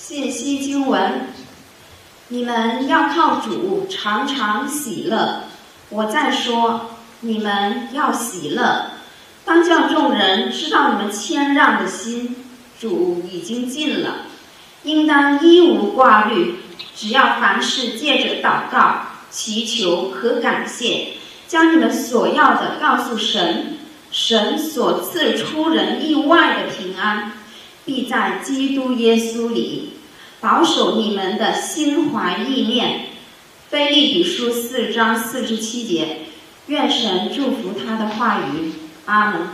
信息经文，你们要靠主常常喜乐。我再说，你们要喜乐，当叫众人知道你们谦让的心，主已经尽了。应当一无挂虑，只要凡事借着祷告、祈求和感谢，将你们所要的告诉神，神所赐出人意外的平安，必在基督耶稣里保守你们的心怀意念。腓立比书4章47节，愿神祝福他的话语。阿门。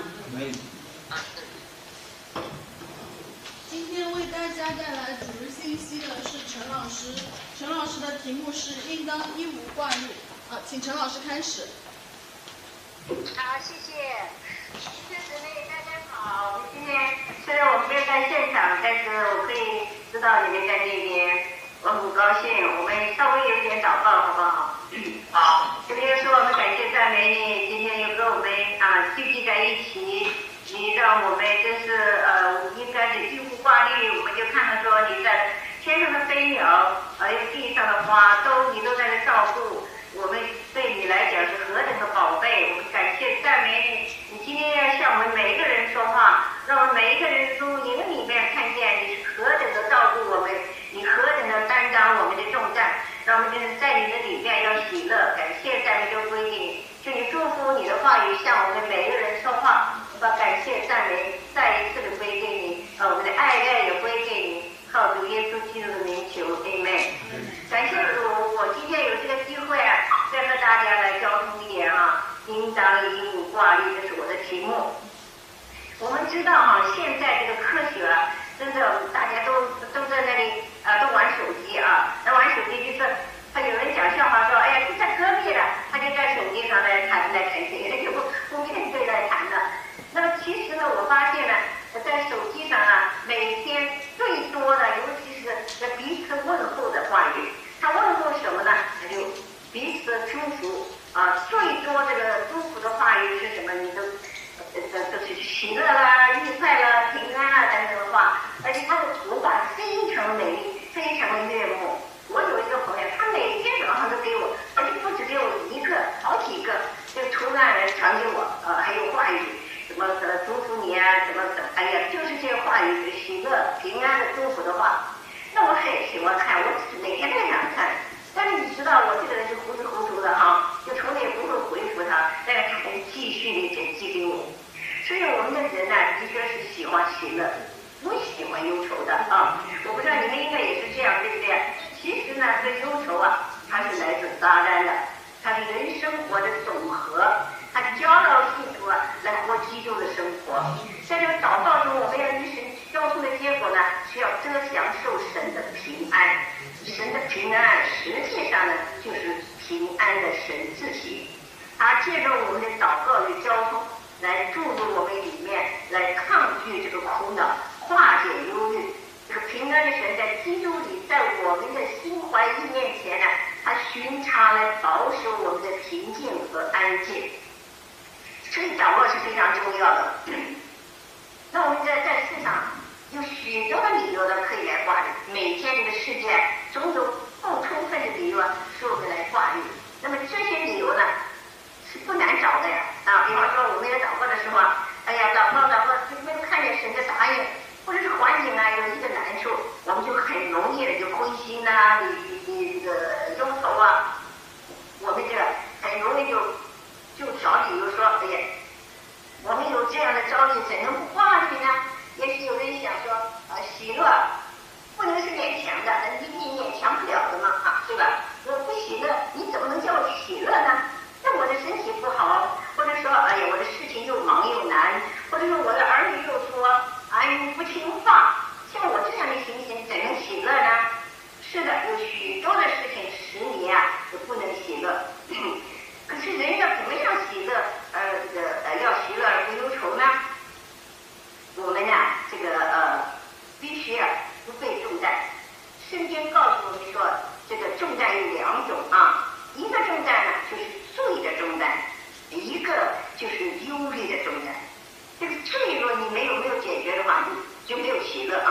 今天为大家带来主日信息的是陈老师，陈老师的题目是应当一无挂虑。请陈老师开始。 好，谢谢。弟兄姊妹，大家好。今天虽然我没有在现场，但是我可以知道你们在那边，我很高兴。我们稍微有一点祷告，好不好？好。这边说我们感谢赞美你，今天又跟我们聚集在一起，你让我们真是应该是一无挂虑。我们就看到说你在天上的飞鸟，还有地上的花，你都在这照顾。我们对你来讲是何等的宝贝，我们感谢赞美你。你今天要向我们每一个人说话，让我们每一个人从你的里面看见你是何等的照顾我们，你何等的担当我们的重担，让我们就是在你的里面要喜乐。感谢赞美都归给你，求你祝福你的话语向我们每一个人说话，把感谢赞美再一次的归给你，我们的爱也归给你，靠主耶稣基督的名求 Amen。 感谢主，我今天有这个机会再和大家来交通一点应当一无挂虑，这是我的题目。我们知道现在这个科学真的大家都在那里都玩手机那玩手机就是他有人讲笑话说，哎呀，就在隔壁了，他就在手机上来谈天，就不面对来谈了。那么其实呢，我发现呢，在手机上每天最多的，尤其是彼此问候的话语，他问候什么呢？他就彼此祝福最多这个祝福的话语是什么？你都是喜乐啦、愉快啦、平安啦等等的话，而且他的图版非常美丽，非常的悦目。我有一个朋友，他每天早上都给我，而且不止给我一个，好几个这个图案来传给我还有话语，什么祝福你什么哎呀，就是这些话语，喜乐、平安的祝福的话。那我很喜欢看，我每天都想看。但是你知道我这个人是糊里糊涂的就从来也不会回复他，但是他还继续的寄给我。所以我们的人的确是喜欢喜乐，不喜欢忧愁的我不知道你们应该也是这样，对不对？其实呢，这忧愁它是来自撒旦的，它是人生活的总和，它教导信徒来活基督的生活。在这个祷告中，我们要与神交通的结果呢，是要得享受神的平安。神的平安实际上呢，就是平安的神自己。他借着我们的祷告与交通来注入我们里面，来抗拒这个苦恼，化解忧虑。这个平安的神在基督里，在我们的心怀意念前呢，他巡查来保守我们的平静和安静。所以祷告是非常重要的。那我们在世上有许多的理由呢，可以来挂虑。每天这个世界总有不充分的理由使我们来挂虑。那么这些理由呢，是不难找的比方说我们在祷告的时候哎呀，祷告没有看见神的答应，或者是环境有一个难处，我们就很容易的就灰心你这个忧愁我们这很容易就找理由说，哎呀，我们有这样的遭遇，怎能不挂虑呢？也许有人想说喜乐不能是勉强的，你勉强不了的嘛对吧？我不喜乐，你怎么能叫我喜乐呢？那我的身体不好，或者说哎呀，我的事情又忙又难，或者说我的儿女又说你不听话，像我这样的情形怎能喜乐呢？是的，有许多的事情使你就不能喜乐。可是人要怎么样喜乐要喜乐而不忧愁呢？我们这个必须不被重担。圣经告诉我们说，这个重担有两种一个重担呢就是罪的重担，一个就是忧虑的重担。这个罪若你没有解决的话，就没有喜乐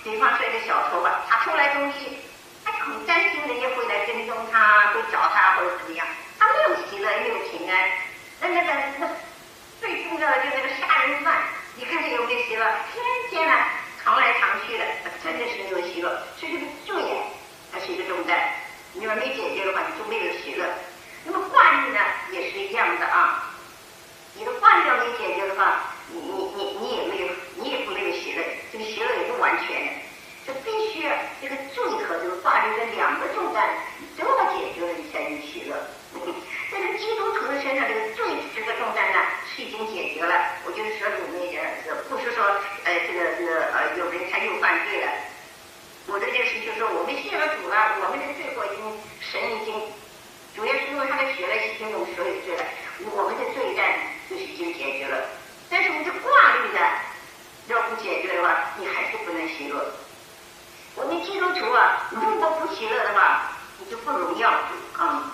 比方说一个小偷吧，他偷来东西，他就很担心人家会来跟踪他，会找他或者怎么样，他没有喜乐，没有平安。那最重要的就是那个杀人犯，你看这有没有喜乐？天天呢常来常去的，真的是没有喜乐。所以这个罪啊，它是一个重担，你要没解决的话，你就没有喜乐。那么挂虑呢，也是一样的啊。你的挂虑要没解决的话，你也不没有喜乐，这个喜乐也不完全的。这必须这个罪和这个挂虑这两个重担都要解决了，你才能喜乐。但是基督徒的身上这个罪这个重担呢是已经解决了。我就是说我们不是说有人他又犯罪了。我的意思就是说，我们信了主了，我们的罪过神已经主耶稣用他的血来洗净我们所有罪了，我们的罪担就是已经解决了。但是我们的挂虑呢，要不解决的话，你还是不能喜乐。我们基督徒啊，如果不喜乐的话，你就不荣耀主啊。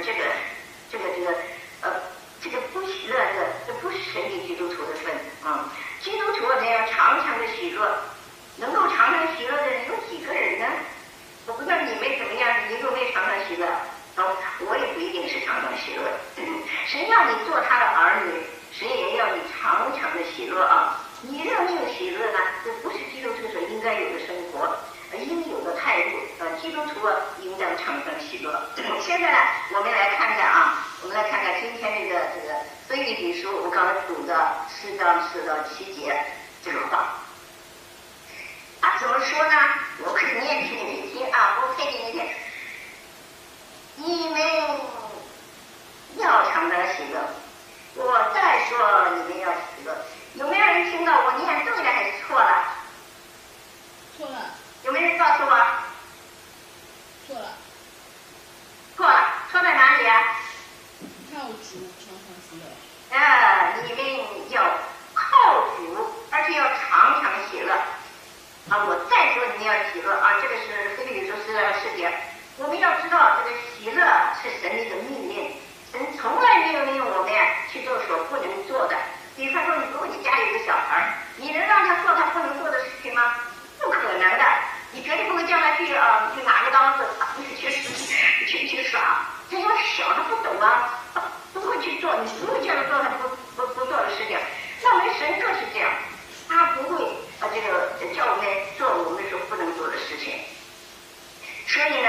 这个不喜乐的，这不是神给基督徒的份啊。基督徒呢要常常的喜乐，能够常常喜乐的人有几个人呢？我不知道你们怎么样，你有没有常常喜乐？我也不一定是常常喜乐。神要你做他的儿女，神也要你常常的喜乐啊。你若没有喜乐呢，这不是基督徒所应该有的生活。应有的态度，基督徒应当常常喜乐。现在呢，我们来看看今天这个腓立比书，我刚才读的4章4到7节这个话，怎么说呢？我可以念给你们听啊，我配给你听。你们要常常喜乐，我再说你们要喜乐。有没有人听到我念对了还是错了？ 错了。 有没有人告诉我？ 错了。 错了，错在哪里啊？ 靠主常常喜乐。 你们要靠主，而且要常常喜乐。我再说你们要喜乐啊，这个是腓立比书4章4节。我们要知道，这个喜乐是神的一个命令，神从来没有命令我们去做所不能做的。比方说，如果你家里有个小孩，你能让他做他不能做的事情吗？不可能的，你绝对不会叫他去拿个刀子去耍。这要小他不懂啊，不会去做，你不会叫他做他不做的事情。那我们神就是这样，他不会叫我们做我们所不能做的事情。所以呢，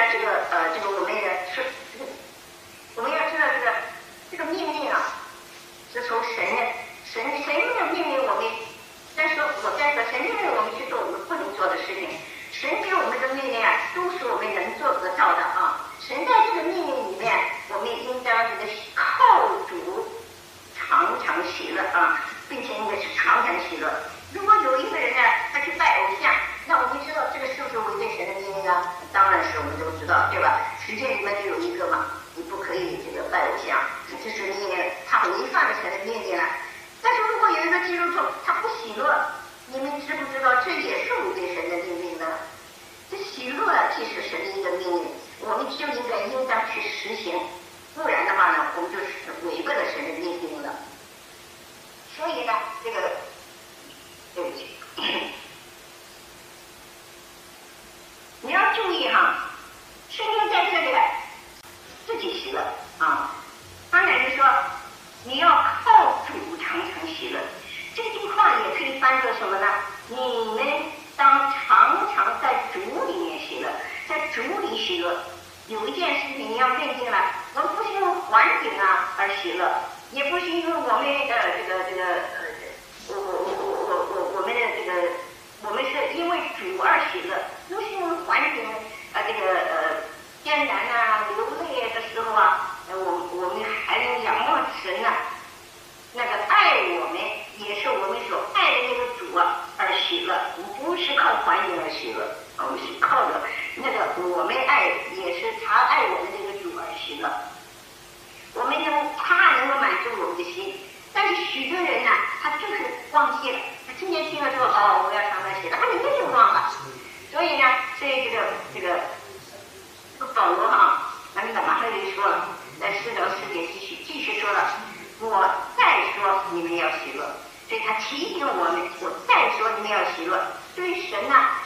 我们要知道这个命令啊，是从神没有命令我们。但是我再说，神命令我们去做我们不能做的事情，神给我们的命令啊，都是我们能做得到的啊。神在这个命令里面，我们应当靠主常常喜乐啊，并且应该是常常喜乐。如果有一个人呢，他去拜偶像，那我们知道这个是不是违背神的命令啊？当然是，我们都知道，对吧？十诫里面就有一个嘛，你不可以拜偶像，这是命令，他违反了神的命令了。但是如果有一个基督徒他不喜乐，你们知不知道这也是违背神的命令呢？这喜乐既是神的一个命令，我们就应当去实行，不然的话呢，我们就是违背了神的命令了。所以呢，对不起，你要注意哈，圣经在这里自己喜乐啊。当然是说你要靠主常常喜乐，这句话也可以翻作什么呢？你们当常常在主里面喜乐，在主里喜乐。有一件事情你要认定了，我们不是因为环境而喜乐，也不是因为我们我们是因为主而喜乐，不是因为环境艰难流泪的时候我们还能仰望神那个爱我们也是我们所爱的那个主而喜乐，我们不是靠环境而喜乐，我们是靠着那个我们爱也是他爱我们那个主而喜乐。他能够满足我们的心，但是许多人他就是忘记了，他今天听了之后我要常常喜乐，他明天就忘了。所以呢，这个保罗马上就说了，在4章4节继续说了，我再说你们要喜乐。所以他提醒我们，我再说你们要喜乐。对于神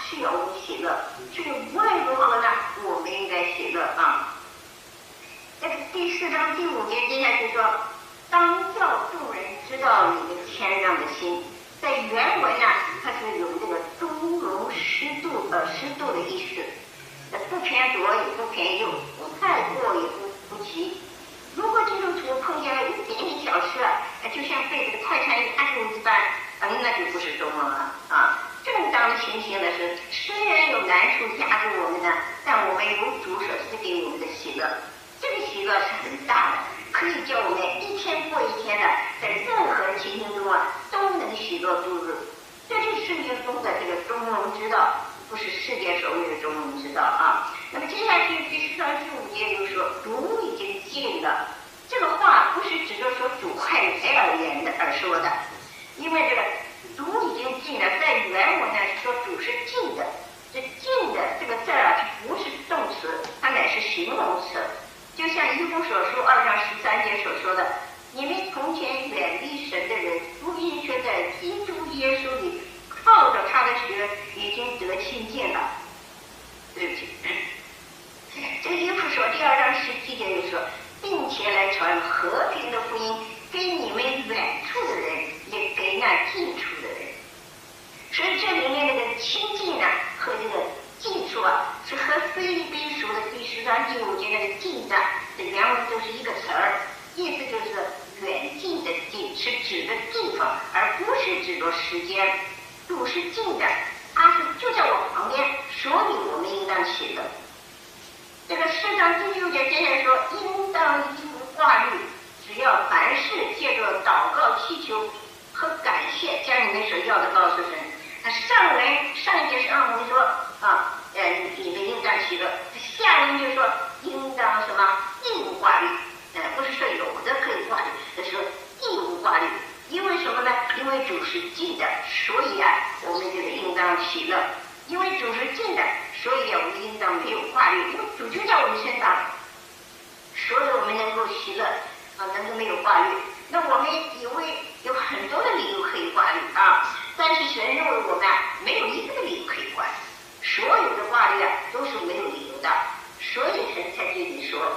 是要我们喜乐，至于无论如何呢，我们应该喜乐啊。这个第4章第5节接下去说，当叫众人知道你的谦让的心。在原文呢，它是有这个中庸适度的意思，不偏左也不偏右，不太过也不急。如果基督徒碰见了一点点小事就像被这个快餐压住一般，那就不是中庸了啊。正当情形的是，虽然有难处压住我们呢，但我们有主所赐给我们的喜乐，这个喜乐是很大的，可以叫我们一天过一天的，在任何情形中都能喜乐度日。这是圣经中的这个中庸之道，不是世界所谓的中庸之道啊。那么接下去第4章第5节就说，主已经近了。这个话不是指着说主快来而说的，因为这个主已经近了，在原文呢是说主是近的。这近的这个字它不是动词，它乃是形容词。就像以弗所书2章13节所说的，你们从前远离神的人，如今却在基督耶稣里靠着他的血已经得亲近了。对不起，这个以弗所第2章17节就说，并且来传和平的福音给你们远处的人，也给那近处的人。所以这里面那个亲近和这个近处是和腓立比书的第10章第5节那个近这原文都是一个词儿，意思就是远近的近，是指的地方，而不是指的时间。主是近的，他是就在我旁边，所以我们应当喜乐。这个4章第6节接下来说，应当一无挂虑，只要凡事借着祷告祈求和感谢，将你们所要的告诉神。上一节上文说你们应当喜乐，下文就说应当什么义无挂虑，不是说有的可以挂虑，是说义无挂虑。因为什么呢？因为主是近的，所以我们这个应当喜乐。因为主是近的，所以我们应当没有挂虑，因为主就在我们身上，所以我们能够喜乐能够没有挂虑。那我们以为有很多的理由可以挂虑但是神认为我们没有一个理由可以挂虑，所有的挂虑都是没有理由的，所以神才对你说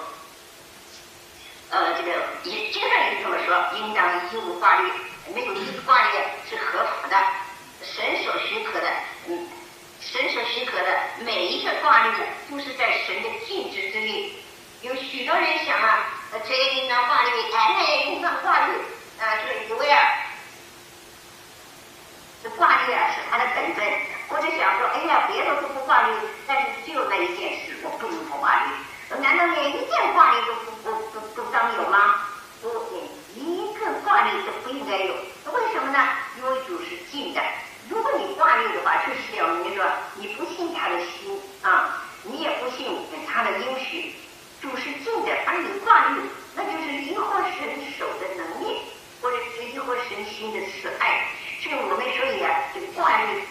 这个也接着也这么说，应当一无挂虑，没有一个挂虑是合法的，神所许可的每一个挂虑都是在神的禁止之内。有许多人想这也应当挂虑，那也应当挂虑就是以为这挂虑是他的本分，或者想说别的都不挂虑，但是就那一件事我不能不挂虑。难道连一件挂虑都当有吗？不，一个挂虑都不应该有。为什么呢？因为主是近的。如果你挂虑的话，就是表明说你不信他的心你也不信他的应许。主是近的，而你挂虑，那就是疑惑神手的能力，或者是疑惑神心的慈爱。所以我们所以这个挂虑，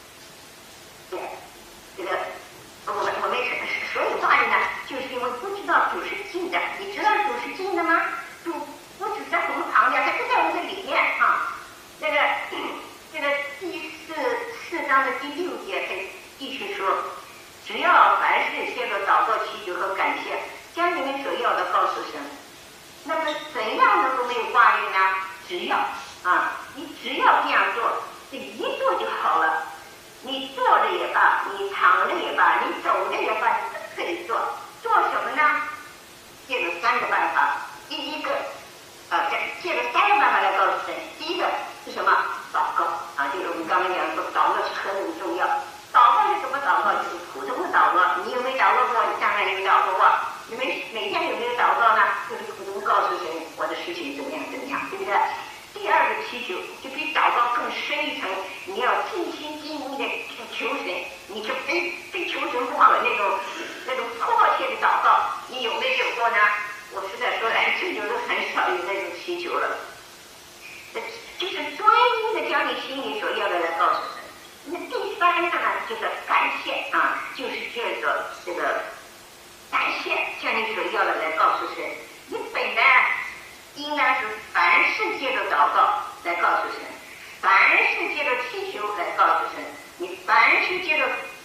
这个我们所有挂虑呢，就是因为不知道主是近的。你知道主是近的吗？主不只在我们旁边，他就在我们的里面这个第4章的第6节还继续说，只要凡事借着祷告祈求和感谢，将你们所要的告诉神。那么怎样能够没有挂虑呢？你只要这样做，这一做就好了。你坐着也罢，你躺着也罢，你走着也罢，你都可以做。做什么呢？借着3个办法。第一个借着3个办法来告诉神。第一个是什么？祷告就是我们刚才讲说祷告是何等重要。祷告是什么祷告？就是普通的祷告。你有没有祷告过？你当然有祷告过。你们每天有没有祷告呢？就是普通告诉神我的事情怎么样，对不对？第二个祈求就比祷告更深一层，你要尽心尽力的求神，你就被求神忘了那种迫切的祷告，你有没有过呢？我实在说这有的很少有那种祈求了，就是专一的将你心里所要的来告诉神。那第3个呢，就是感谢就是借着这个感谢将你所要的来告诉神。你本来应当是凡事借着祷告来告诉神，凡事借着祈求来告诉神，你凡事借着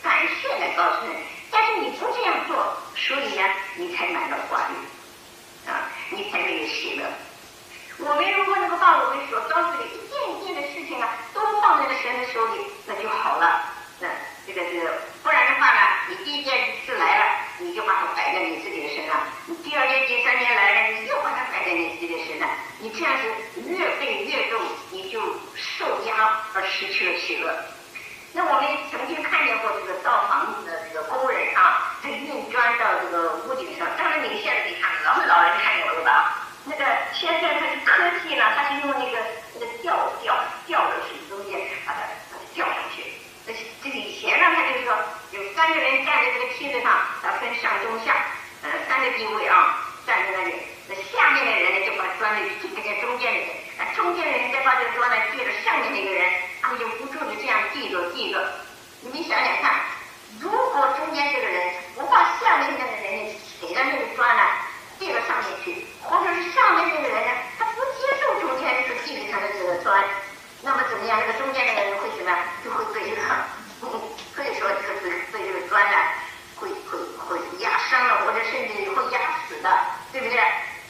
手里，那就好了。这个，不然的话呢，你第一件事来了，你就把它摆在你自己的身上；你第二件、第三件来了，你又把它摆在你自己的身上。你这样子越背越重，你就受压而失去了喜乐。那我们曾经看见过这个造房子的这个工人啊，他运砖到这个屋顶上，当然你们现在可以看到，老人看见过吧？那个现在它是科技呢，它是用那个吊的水中间把它吊上去。这个以前呢，他就是说有3个人站在这个梯子上，分上中下，3个地位啊，站在那里。那下面的人呢，就把砖呢递给中间的人，中间的人再把这个砖呢递给上面那个人，他们就不住的这样递着。你们想想看，如果中间这个人不把下面那个人给的那个砖呢递到上面去，或者是上面那个人呢，他不接受中间这个递给他的这个砖，那么怎么样？那个中间那个人会怎么样？就会被这个，可以说被这个砖呢，会压伤了，或者甚至会压死的，对不对？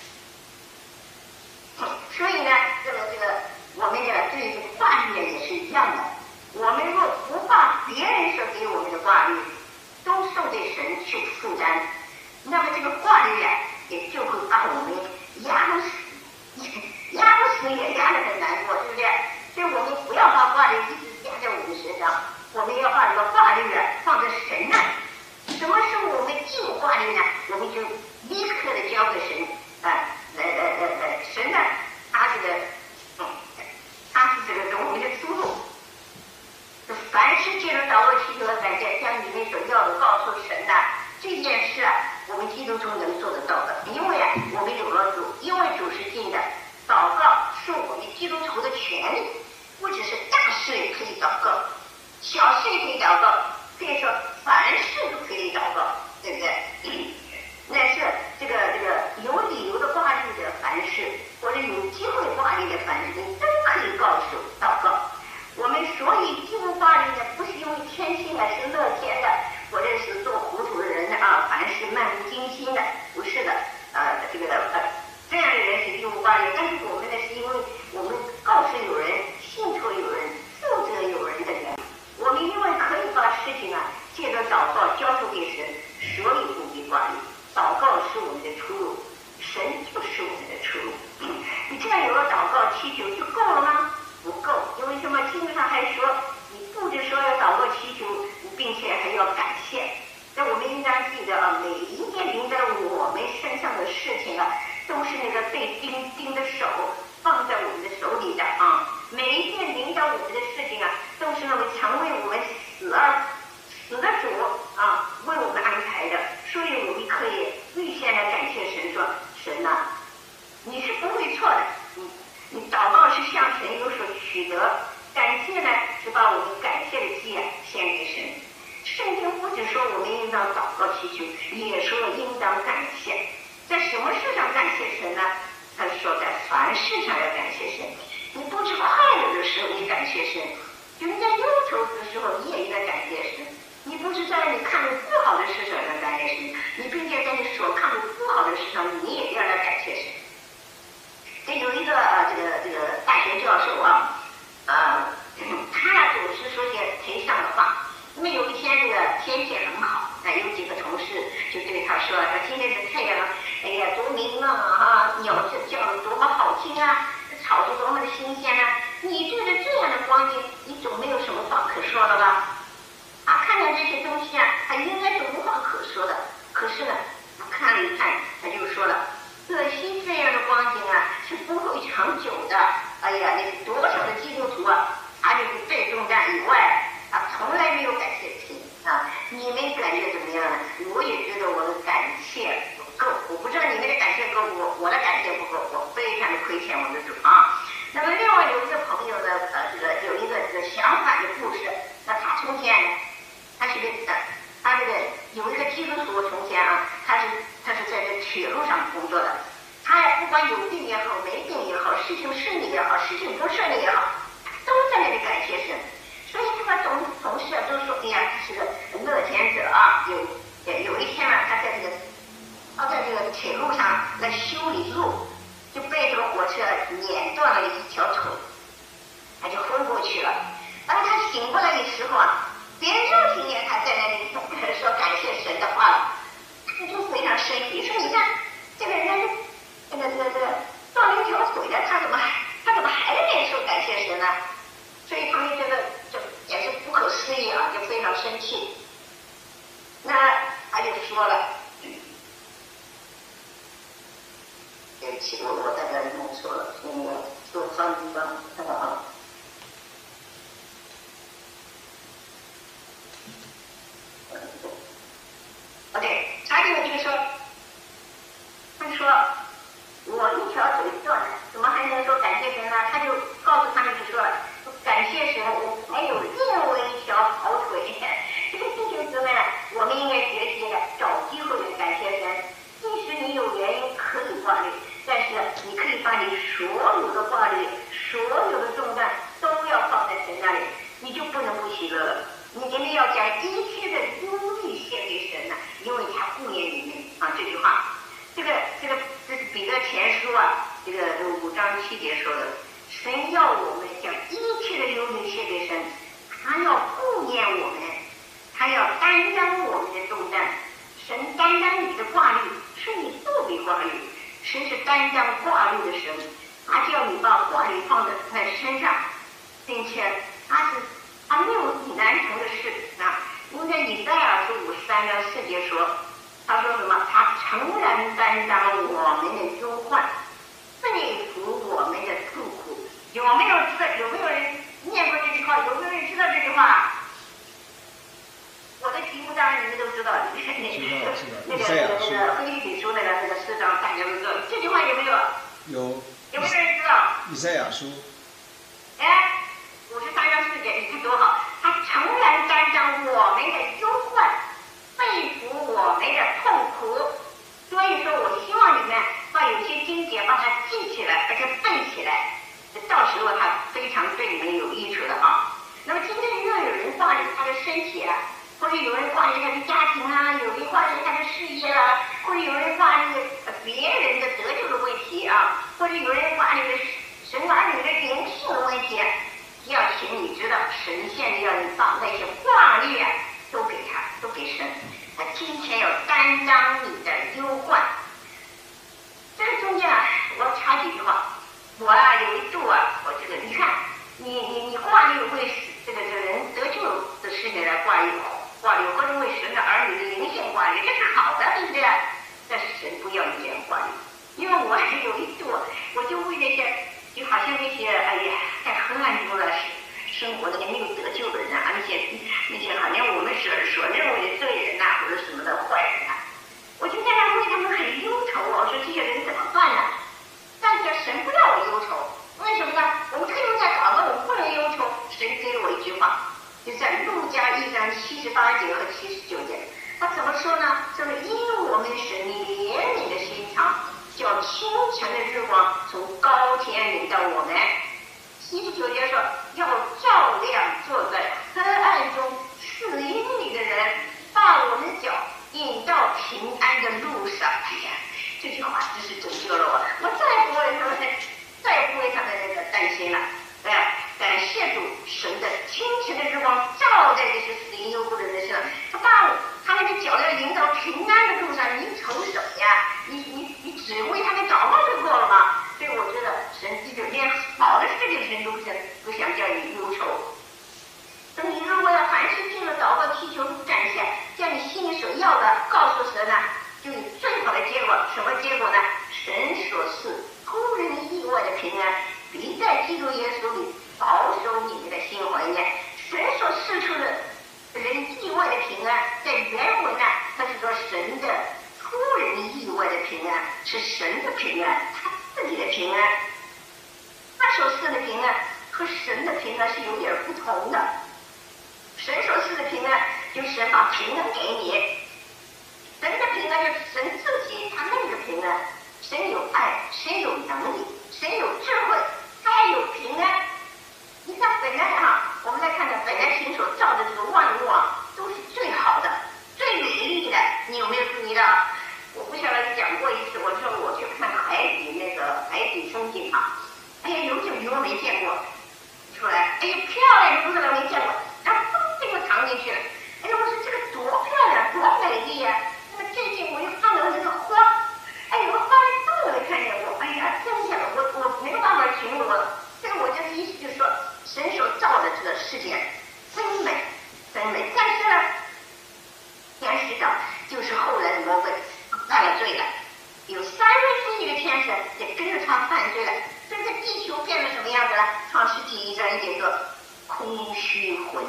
所以呢，这个我们这个对于话语也是一样的。我们若不把别人所给我们的话语都送给神去负担，那么这个话语也就会把我们压不死也压得很难过，对不对？所以我们不要把话语一直压在我们身上，我们要把这个话语放在神那里。什么时候我们进话语呢？我们就立刻的交给神神呢，他是我们的出路。凡是借着祷告祈求和感谢，将你们所要的告诉神的这件事我们基督徒能做得到的，因为我们有了主，因为主是进的。祷告是我们基督徒的权利，不只是大事也可以祷告，小事也可以祷告，可以说凡事都可以祷告，对不对？那是这个有理由的挂虑的凡事，或者有机会挂虑的凡事，你都可以告诉祷告。我们所以进入挂虑呢，不是因为天性是乐天的，或者是做糊涂的人凡事漫不经心的，不是的。这样的人是进入挂虑，但是我们呢，是因为我们告诉有人、信托有人、负责有人的人，我们因为可以把事情借着祷告交付给神，所以不必挂虑。祷告是我们的出路，神就是我们的出路。你这样有了祷告祈求就够了吗？不够，因为什么？经上还说，你不只说要祷告祈求，并且还要感谢。那我们应当记得每一件临在我们身上的事情都是那个被钉的手放在我们的手里的每一件临到我们的事情都是那么常为我们死的主为我们安排的，所以我们可以预先来感谢神，说神你是不会错的，你祷告是向神有所取得，感谢呢是把我们感谢的祭献给神。圣经不只说我们应当祷告祈求，也说应当感谢。在什么事上感谢神呢？他说在凡事上要感谢神。你不知快乐的时候你感谢神，就在忧愁的时候你也应该感谢神。你不是在你看着不好的事上要感谢神，你并且在你所看着不好的事上你也要来感谢神。这有一个这个大学教授他总是说些颓丧的话。那么有一天这个天气很好，有几个同事就对他说，今天的太阳多明亮鸟叫得多么好听草是多么的新鲜你对着这样的光景，你总没有什么话可说了吧？看见这些东西他应该是无话可说的。可是呢，他看了一看，他就说了，可惜这样的光景是不会长久的。那多少的基督徒他就是被重担以外从来没有感谢神你们感觉怎么样呢？我也觉得我的感谢不够，我不知道你们的感谢够不够，我的感谢不够，我非常的亏欠我的主那么另外有一个朋友呢有一个相反的故事。那他从前他有一个基督徒，从前他是在这铁路上工作的，他不管有病也好，没病也好，事情顺利也好，事情不顺利也好，都在那里感谢神。所以他的同事都说，他是个乐天者有一天他在这个铁路上来修理路，就被这个火车碾断了一条腿，他就昏过去了。当他醒过来的时候啊，别人又听见他在那里说感谢神的话了，他就非常生气，说你看这个人断了一条腿了，他怎么还在那说感谢神呢？所以他们觉得这也是不可思议啊，就非常生气。那他就说了，对不起，我在这儿弄错了，那个做翻译吧，看看啊。对，他这个就是说，他说我一条腿断了，怎么还能说感谢神呢？他就告诉他们就说了，感谢神，我还有另外一条好腿。这个弟兄姊妹呢，我们应该学习找机会的感谢神。即使你有原因可以挂虑，但是你可以把你所有的挂虑、所有的重担都要放在神那里，你就不能不喜乐了。你真的要将一切的忧虑献给神呢，因为他顾念你们啊。这句话，这是彼得前书啊，这个5章7节说的，神要我们将一切的忧虑献给神，他要顾念我们，他要担当我们的重担。神担当你的挂虑，是你不必挂虑。神是担当挂虑的神，他叫你把挂虑放在身上，并且他没有你难成的事啊。因为以赛亚书53章4节说，他说什么？他诚然担当我们的忧患，背负我们的痛苦。有没有人念过这句话？有没有人知道这句话？我的题目当然你们都知道，那个腓立比书那个4章大家都知道。这句话有没有？有没有人知道？ 以赛亚书。 哎，53章4节，你看多好！他诚然担当我们的忧患，背负我们的痛苦。所以说我希望你们把有些经节把它记起来，把它背起来，到时候它非常对你们有益处的啊。那么今天又有人挂虑他的身体啊，或者有人挂虑他的家庭啊，有人挂虑他的事业啊，或者有人挂虑别人的得救的问题啊，或者有人挂虑神儿女的灵性的问题。要请你知道，神现在要你把那些挂虑啊都给他，都给神。他今天要担当你的忧患。这中间啊，我插几句话。我啊有一度啊，我这个你看，你挂虑为这个人得救的事情来挂虑，或者为神的儿女的灵性挂虑，这是好的，对不对？但是神不要你这样挂虑，因为我有一度我就为那些。就好像那些在黑暗中的生活的没有得救的人啊，那些好像我们所认为的罪人呐，或者什么的坏人呐，我就在那为他们很忧愁。我说这些人怎么办呢？但是神不让我忧愁，为什么呢？我们特别在祷告，我不能忧愁。神给了我一句话，就在路加1章78节和79节，他怎么说呢？说因我们神怜悯的心肠。叫清晨的日光从高天领到我们。79节说，要照亮坐在黑暗中4英里的人，把我们的脚引到平安的路上。哎呀，这句话真是拯救了我，我再也不为他们那个担心了。感谢主，神的清晨的日光照在这些死因忧苦的人身上，他把他们的脚要引到平安的路上。你愁什么呀？你只为他们祷告就够了吗？所以我觉得神就连好的事情神都不想叫你忧愁。那你如果要凡事借着祷告祈求感谢，将你心里所要的告诉神呢，就有最好的结果。什么结果呢？神所赐出人意外的平安，必在基督耶稣里保守你们的心怀念。神所赐出的人意外的平安，在原文呢，它是说神的出人意外的平安，是神的平安，他自己的平安。他所赐的平安和神的平安是有点不同的。神所赐的平安，就是神把平安给你；神的平安就是神自己他那个平安。神有爱，神有能力，神有智慧，他有平安。你看本来我们来看看本来神所造的这个万物啊，都是最好的、最美丽的。你有没有注意到？我不晓得你讲过一次，我说我去看海底风景啊，哎呀，有种鱼我没见过，出来，哎呀漂亮的不得了，没见过。然后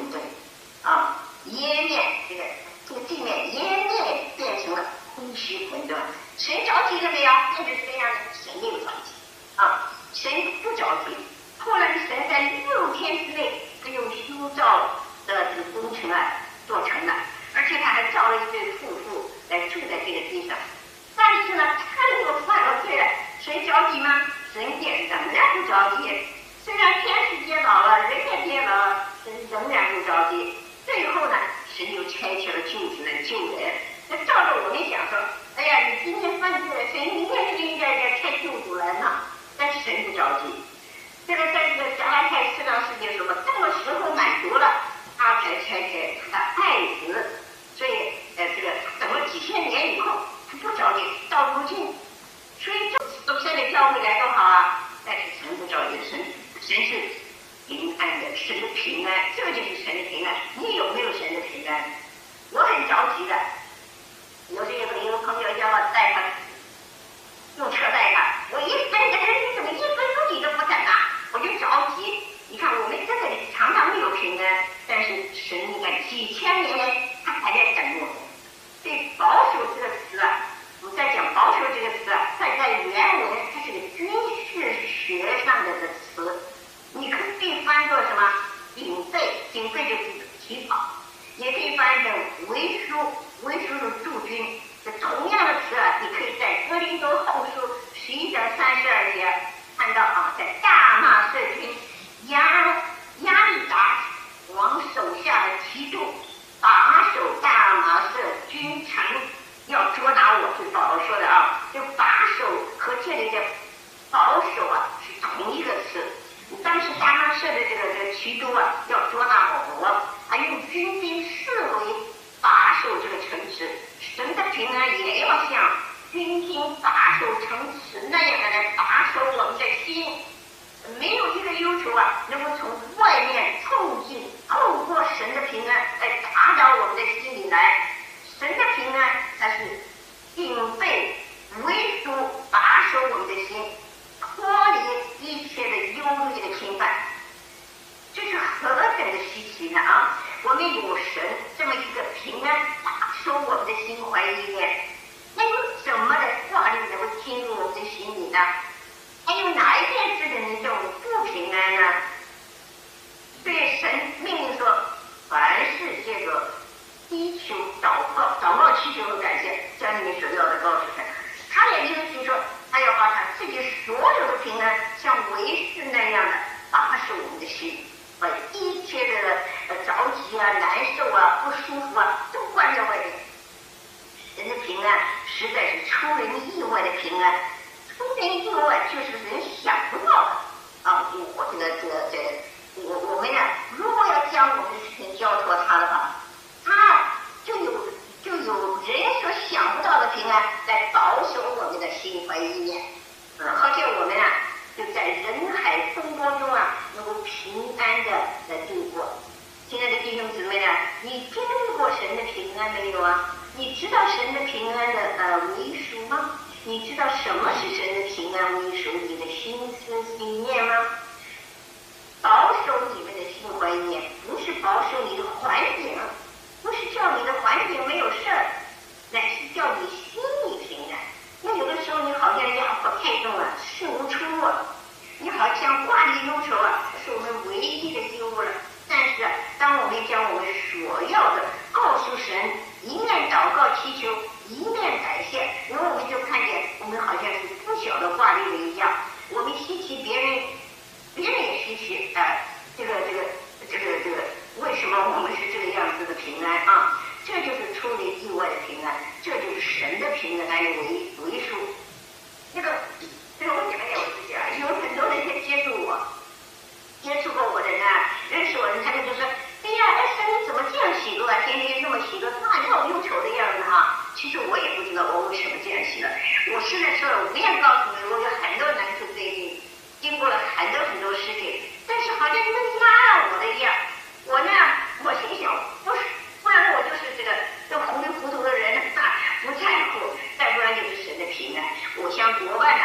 沌，湮灭这个地面湮灭变成了空虚混沌。神着急了没有？那就是这样的，神没有着急神不着急。后来神在6天之内，他用修造的这个工程做成了，而且他还造了一对夫妇来住在这个地上。但是呢，他又犯了罪了，谁着急吗？神也仍然不着急。虽然天使跌倒了，人也跌倒了，神仍然不着急。最后呢，神就差遣了救主来救人。那照着我们想说，哎呀，你今天犯罪了，神明天就应该差救主来呢。但是神不着急。这个在这个加拉太4章4节说嘛，到了时候满足了，他才差遣他的爱子。所以这个等了几千年以后，他不着急。到如今，所以都现在教会来多好啊！但是神不着急，神是平安的，神的平安，这就是神的平安。你有没有神的平安？我很着急的。有时有个朋友叫我带他，用车带他，我一分钟你怎么1分钟你都不等啊？我就着急。你看我们这个常常没有平安，但是神你看几千年来他还在等我们。对保守这个词我在讲保守这个词在原文它是个军事学上的词，你可以翻作什么警备，警备就是起跑，也可以翻成为书，为书是驻军。这同样的词你可以在哥林多后书11章32节看到在大马色军亚历达王手下的提督把守大马色军城，要捉拿我，是保罗说的这把守和这里的保守是同一个词。当时大马色的这个提督要捉拿保罗，用军兵4围把守这个城池。神的平安也要像军兵把守城池那样的来把守我们的心。没有一个忧愁能够从外面透过神的平安来打扰我们的心里来。神的平安它是警备为主把守我们的心，脱离一切的忧虑的侵犯。这是何等的稀奇呢我们有神这么一个平安把守我们的心怀意念，那有什么的话语能够进入我们的心里呢？还有哪一件事情能让我们不平安呢？所以神命令说，凡事借着祈求祷告祈求和感谢，将你们所要的告诉他。他也应许说，他要把他自己所有的平安像为师那样的把守我们的心，把一切的着急难受不舒服都关在外面。人的平安实在是出人意外的平安，出人意外就是人想不到的我们如果要将我们的事情交托他的话，他就有人所想不到的平安来保守我们的心怀意念，好像我们就在人海风波中能够平安的来度过。亲爱的弟兄姊妹你经历过神的平安没有你知道神的平安的为属吗？你知道什么是神的平安为属你的心思心念吗？保守你们的心怀意念，不是保守你的环境，不是叫你的环境没有事儿，乃是叫你心里平安。那有的时候你好像压迫太重事无出路，你好像挂虑忧愁是我们唯一的忧了。但是当我们将我们所要的告诉神，一面祷告祈求，一面感谢，然后我们就看见我们好像是不晓得挂虑的一样。我们稀奇别人也稀奇为什么我们是这个样子的平安这就是出离意外的平安，这就是神的平安为数。这个我讲讲我自己有很多人接触过我的人认识我的人，他们就说，哎呀，神你怎么这样喜乐天天这么喜乐，大闹忧愁的样子其实我也不知道我为什么这样喜乐。我现在说我不愿告诉你，我有很多难处，最近经过了很多事情，但是好像你们压了我的一样。我心想，不然我就是这个糊里糊涂的人不在乎，再不然就是神的平安。我向国外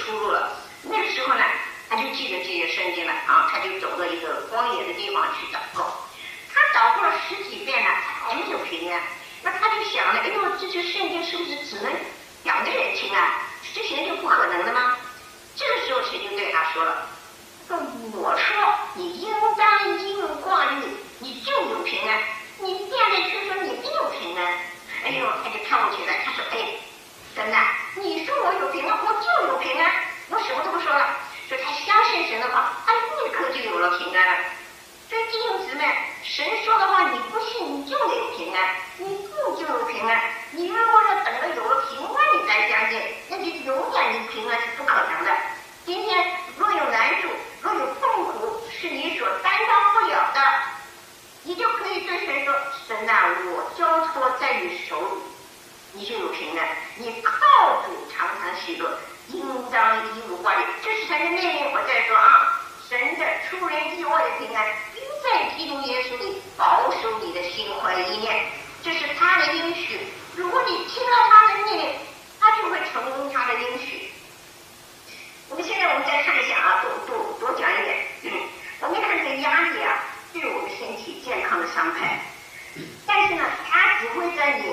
出路了。那个时候呢，他就记着这些圣经了啊，他就走到一个荒野的地方去祷告。他祷告了10几遍了，还没有平安。那他就想了，哎呦，这些圣经是不是只能2个人听啊？这些就不可能的吗？这个时候神就对他说了，我说你应当一无挂虑，你就有平安。你现在却说你没有平安。哎呦，他就跳起来，他说，哎，神呐，你说我有平安，我就有平安，我什么都不说了。说他相信神的话，他立刻就有了平安了。所以弟兄姊妹，神说的话你不信，你就得有平安，你不就有平安。你如果说等到有了平安你才相信，那就永远的平安是不可能的。今天若有难处，若有痛苦是你所担当不了的，你就可以对神说，神啊，我交托在你手里，你就有平安。你靠主常常喜乐，应当一无挂虑。这是神的命令。我再说啊，神的出人意外的平安，应在基督耶稣里保守你的心怀意念，这是他的应许。如果你听了他的命令，他就会成功他的应许。现在我们再看一下啊，多讲一点。我们看这个压力啊，对我们身体健康的伤害，但是呢，它只会在你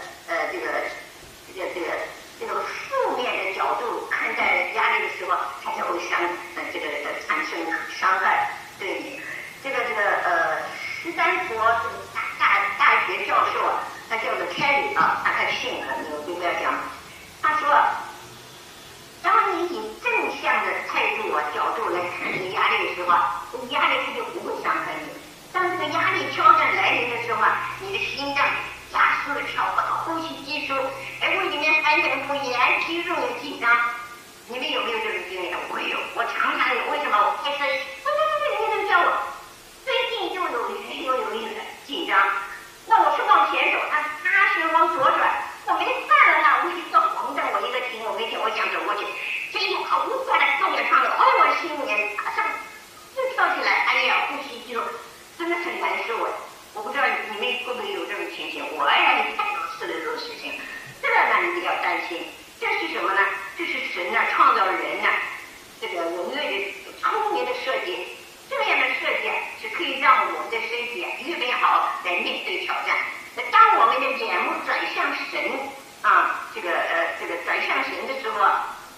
这个负面的角度看待压力的时候，它才会产生伤害对你。斯坦福这个大学教授啊，他叫做凯里啊，他姓你不要讲。他说，当你以正向的态度角度来看这个压力的时候，这个压力它就不会伤害你。当这个压力挑战来临的时候，你的心脏加速的跳动，呼吸急促，胃里面翻腾不言，肌肉也紧张。你们有没有这种经历？我有，我常常有。为什么？我开车，人家叫我，最近就有一点紧张。那我是往前走，他是往左转，我没看了他，我一个红灯，我一个停，我没停，我想走过去，这一好无过来到点上了，我心里面马上就跳起来，哎呀，呼吸就真的很难受。我不知道你们会不会有这种情形，我呀也太多次的这种事情。这个呢，你不要担心，这是什么呢？这是神呢创造人呢这个人类的聪明的设计。这样的设计是可以让我们的身体预备好来面对挑战。那当我们的眼目转向神啊，转向神的时候，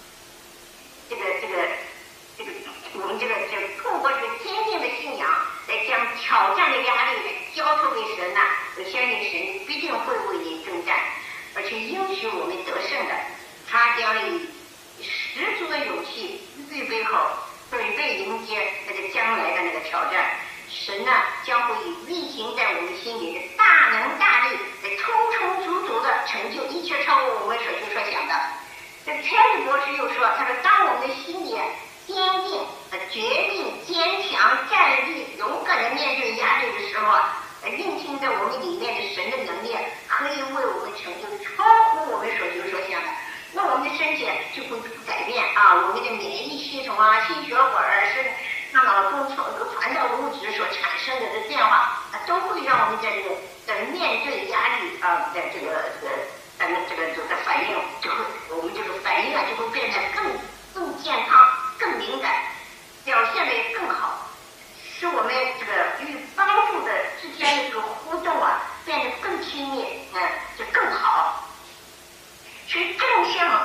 我们透过这个坚定的信仰来将挑战的压力交托给神呢，我相信神必定会为你征战，而且应许我们得胜的。他将以十足的勇气预备好，准备迎接那个将来的那个挑战。神呢将会以运行在我们心里的大能大力来充足的成就一切超过我们所求所想的。这个天理博士又说，他说当我们的心里坚定、决定、坚强、站立、勇敢的面对压力的时候，运行在我们里面的神的能力可以为我们成就超乎我们所求所想的。那我们的身体就会改变啊，我们的免疫系统啊、心血管是大脑中传导物质所产生的这变化，都会让我们在面对压力啊的这个反应，我们这个反应就会变得更健康、更敏感，表现得也更好，使我们与帮助的之间的这个互动变得更亲密，就更好。所以正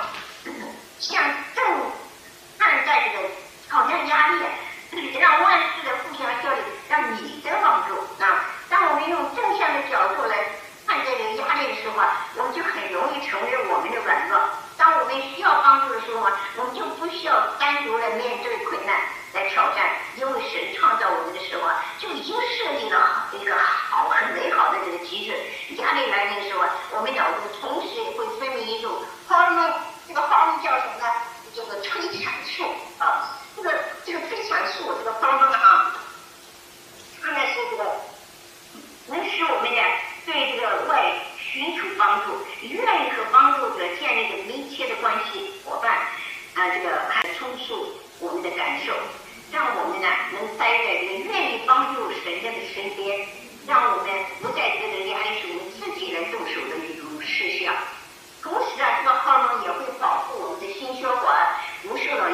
看待这个挑战压力，让万事的互相效力，让你的帮助啊。当我们用正向的角度来看待这个压力的时候，我们就很容易承认我们的软弱。当我们需要帮助的时候，我们就不需要单独的面对困难来挑战，因为神创造我们的时候就已经设计了一个很美好的这个机制。压力来临的时候，我们脑中同时也会分泌一种荷尔蒙，这个荷尔蒙叫什么呢？这个催产素啊。这个催产素这个荷尔蒙它呢是能使我们对这个外寻求帮助，愿意和帮助者建立着密切的关系伙伴还充数我们的感受，让我们能待在愿意帮助神人的身边，让我们不在这个压力是我们自己来动手的一种事项。同时这个荷尔蒙也会保护我们的心血管不受到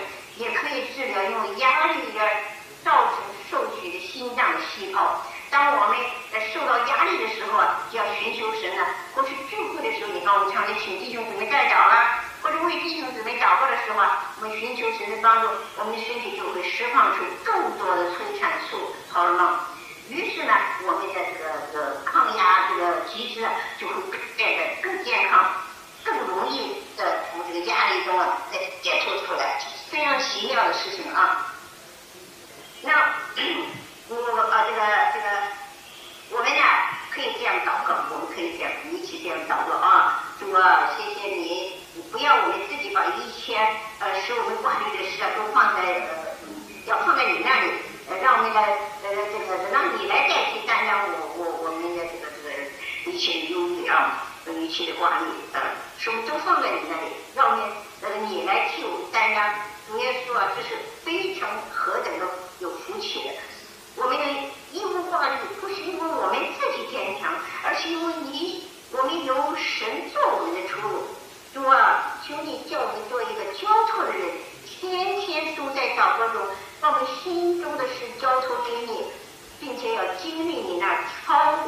也可以治疗因为压力而造成受血的心脏细胞。当我们受到压力的时候啊，就要寻求神啊。过去聚会的时候，你看我们常常请弟兄姊妹代祷啦，或者为弟兄姊妹祷告的时候啊，我们寻求神的帮助，我们的身体就会释放出更多的催产素、荷尔蒙。于是呢，我们的这个抗压这个机制啊，就会变得更健康，更容易的从这个压力中啊再解脱出来，非常奇妙的事情啊。那我们呢可以这样祷告，我们可以这样一起这样祷告啊。主啊，谢谢你，不要我们自己把一切使我们挂虑的事啊都放在要放在你那里，让我们的让你来代替担当我们的这个一切的忧虑啊，一切的挂虑什么都放在你那里，让我们你来替我们担当。主耶稣啊，这是非常何等的有福气的。我们的义无挂虑不是因为我们自己坚强，而是因为我们有神做我们的出路。主啊，求你叫我们做一个交托的人，天天都在祷告中把我们心中的事交托给你，并且要经历你那超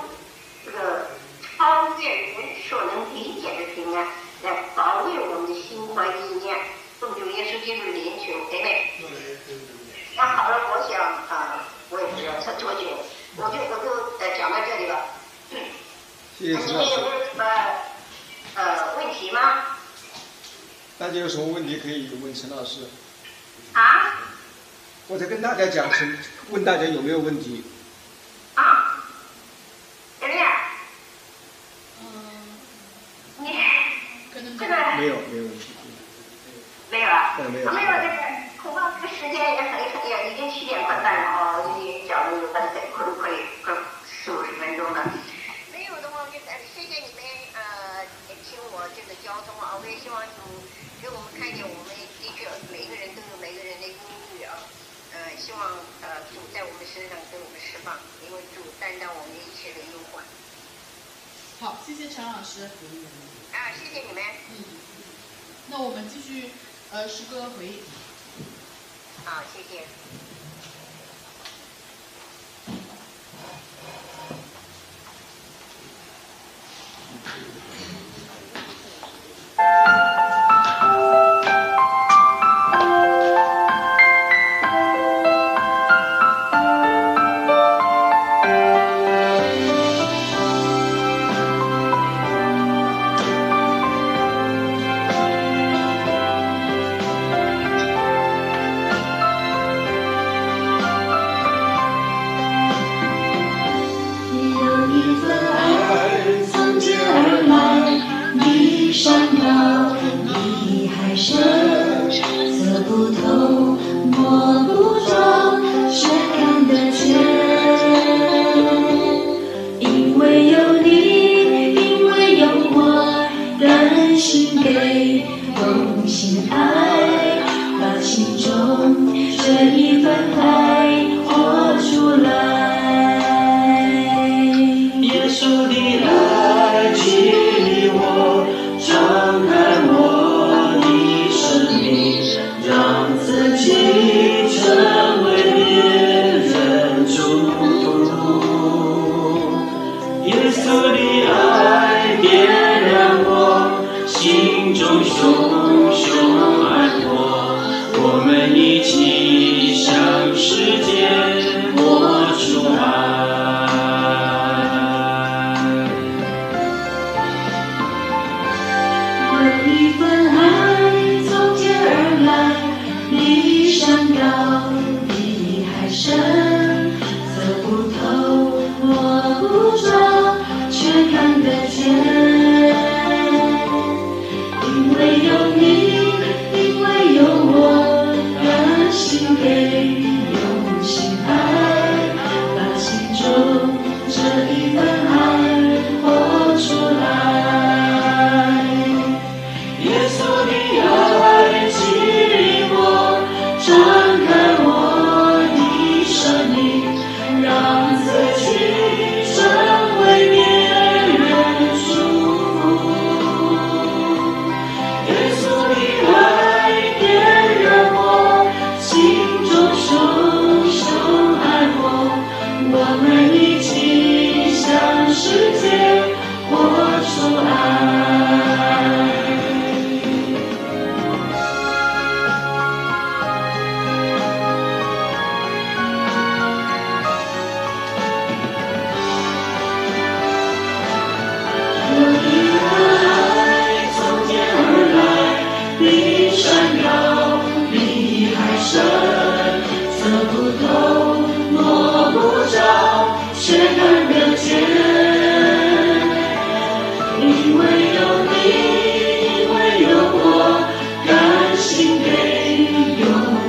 越人所能理解的平安，来保卫我们的心怀意念。奉主耶稣基督的名求，姐妹。那好了，我想我也不要扯多久，我就讲到这里了。 谢谢陈老师。 有没有什么问题吗？ 大家有什么问题可以问陈老师？ 啊？ 我在跟大家讲，问大家有没有问题？ 啊？怎么样？你这个没有问题。 没有啊？ 没有。 没有这个，恐怕这个时间也已经7点快半了哦，已讲了有快40-50分钟了。没有的话，我就谢谢你们听我这个交通啊，我也希望主给我们看见，我们的确每一个人都有每个人的忧虑啊，希望主在我们身上给我们释放，因为主担当我们一切的忧患。 好，谢谢陈老师。 谢谢你们。 那我们继续诗歌回应。 好，谢谢。 耶稣的爱激励我，张开我。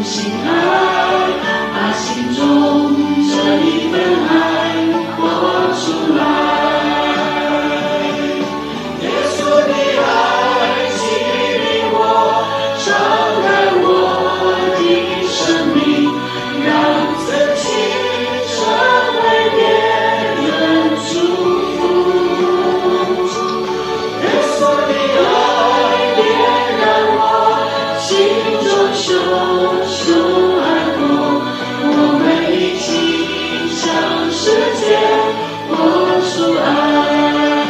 心爱，把心中这一份爱活出来。耶稣的爱激励我，敞开我的生命，让自己成为别人祝福。耶稣的爱点燃我心中熊爱火，我们一起向世界活出爱。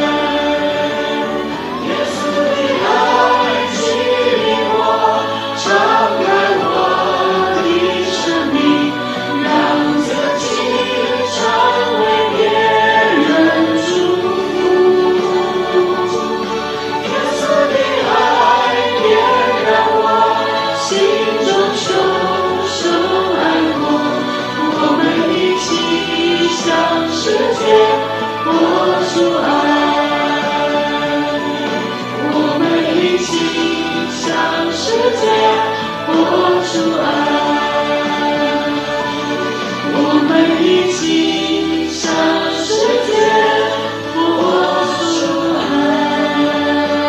耶稣的爱激励我，敞开我的生命，让自己成为别人祝福。耶稣的爱点燃我心中熊爱火，我们一起向世界活出爱。我们一起向世界活出爱。我们一起向世界活出爱。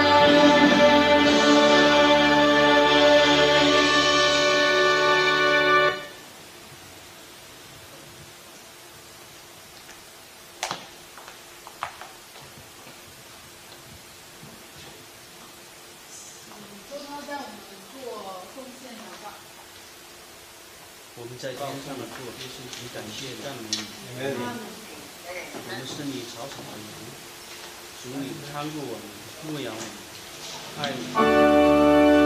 周涛带我们做奉献祷告。 我们在天上的父，就是只感谢赞美你。我们是你草草的羊，主你看顾我们，牧养我们，爱你。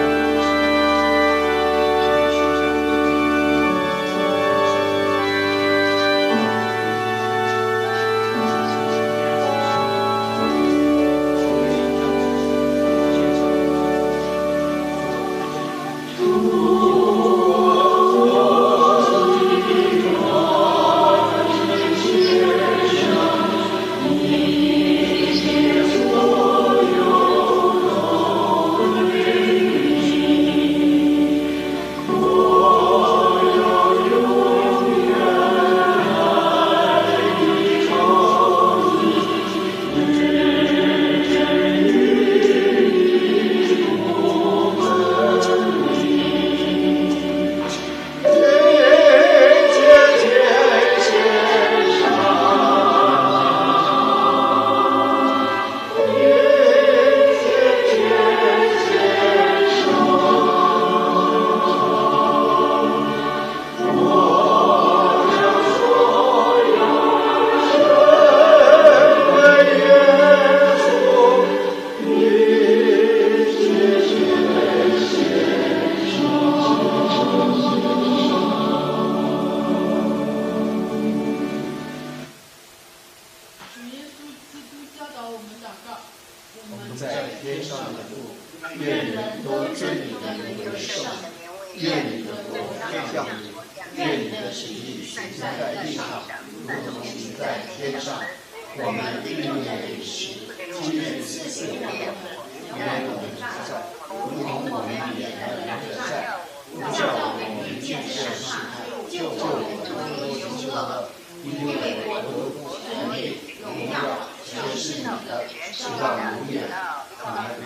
主耶稣基督教导我们祷告，我们在天上的父， 愿人都尊你的名为圣，愿你的国降临，愿你的旨意行在地上，如同行在天上。我们日用的饮食，今日赐给我们，原我们债，如同我们也还人的债，不叫我们见试探，救我们脱离凶恶。因为国度、权力、荣耀，全是你的，直到永远。阿门。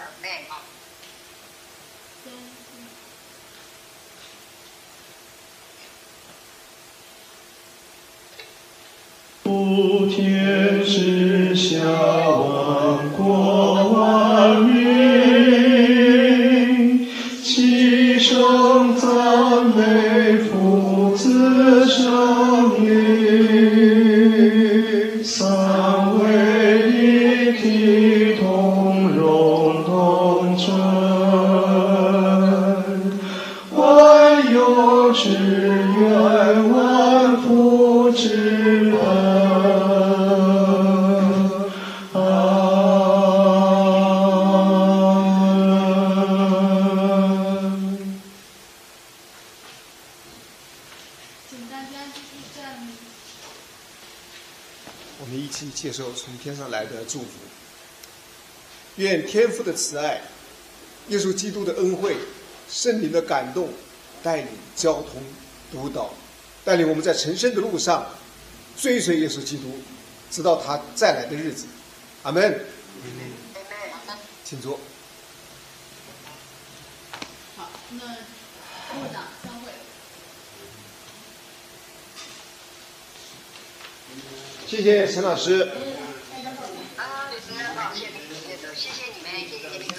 普天之下，万国万民，齐声赞美父子圣灵，三位一体，同荣同尊，万有之源，万福之本。 我们一起接受从天上来的祝福。愿天父的慈爱、耶稣基督的恩惠、圣灵的感动， 带领、交通、督导，带领我们在成圣的路上追随耶稣基督，直到他再来的日子。阿门。请坐。 好，那部长散会。 谢谢陈老师。 谢谢你们，谢谢你们。